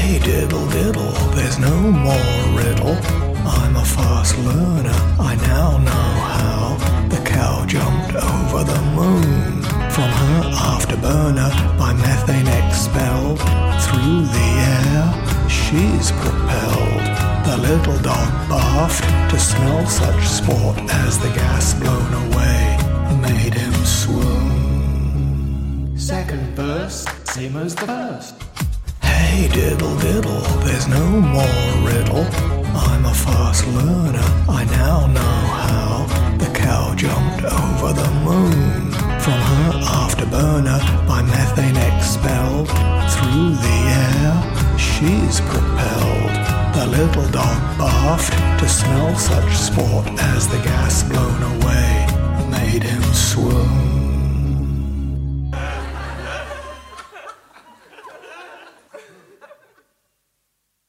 Diddle diddle, there's no more riddle. I'm a fast learner, I now know how. The cow jumped over the moon. From her afterburner, by methane expelled. Through the air, she's propelled. The little dog barfed to smell such sport as the gas blown away made him swoon. Second verse, same as the first. Hey diddle diddle, there's no more riddle. I'm a fast learner, I now know how. The cow jumped over the moon. From her afterburner, by methane expelled. Through the air, she's propelled. The little dog barfed to smell such sport as the gas blown away made him swoon.